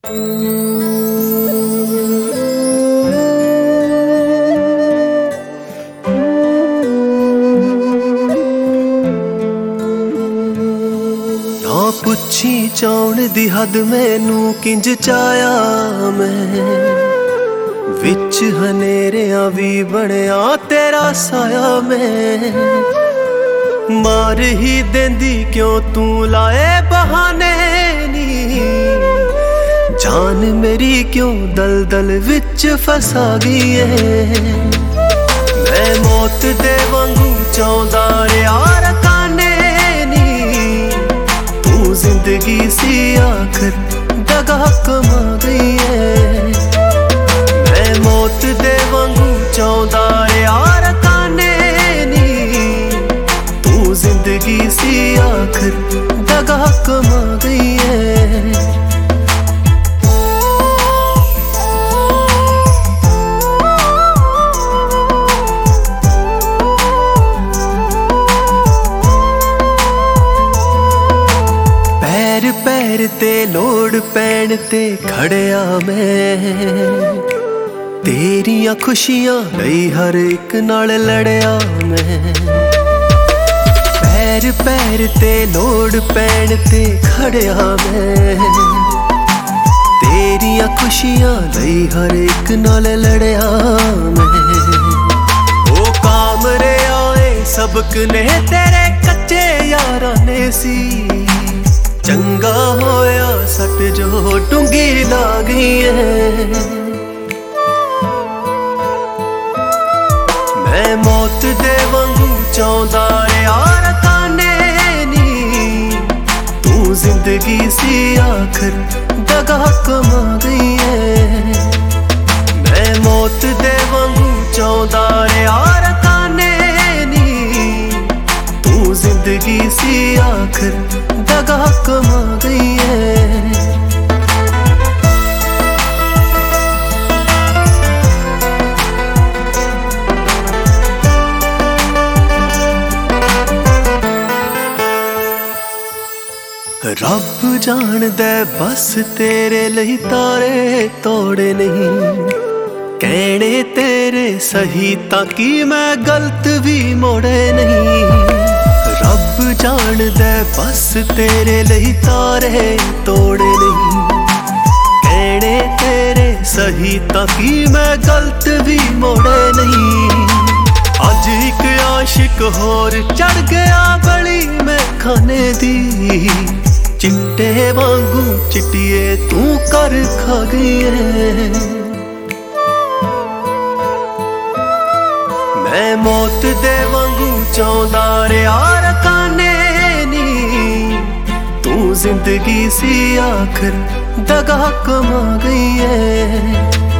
ना पुछी चाउण दी हद मैनू किंज चाया मैं विच हनेरिया भी बनया तेरा साया मैं मार ही देंदी क्यों तू लाए बहाने नी जान मेरी क्यों दलदल विच फसा गई है मैं मौत दे वांगू चाहंदा रहा रकाने नी तू जिंदगी सी आखिर दगा कमा गई है मैं मौत दे वांगू चाहंदा रहा रकाने नी तू जिंदगी सी आखिर दगा कमा गई है। पैर ते लोड़ पैण ते खड़िया मैं तेरिया खुशियां लई हर एक नाल लड़िया मैं पैर पैर ते लोड़ पैण ते खड़िया मैं तेरिया खुशियां लई हर एक नाल लड़िया मैं ओ काम रे आए सबक ने तेरे कच्चे यारां ने सी चंगा होया सट जो डूंगी लागी है मैं मौत दे वांगू चाहंदा रहा रकाने नी तू जिंदगी सी आखिर दगा कमा गई है मैं मौत दे वांगू चाहंदा रहा रकाने नी तू जिंदगी सी आखिर दगा कमा गई है। रब जान दे बस तेरे लिए तारे तोड़े नहीं कहने तेरे सही ताकि मैं गलत भी मोड़े नहीं रब जान दे बस तेरे लिए तारे तोड़े नहीं कहने तेरे सही ताकि मैं गलत भी मोड़े नहीं अज एक आशिक होर चढ़ गया गली में खाने दी चिट्टे वांगू चिट्टिए तू कर खा गई है मैं मौत दे वांगू चाहंदा रहा रकाने नी तू जिंदगी सी आखिर दगा कमा गई है।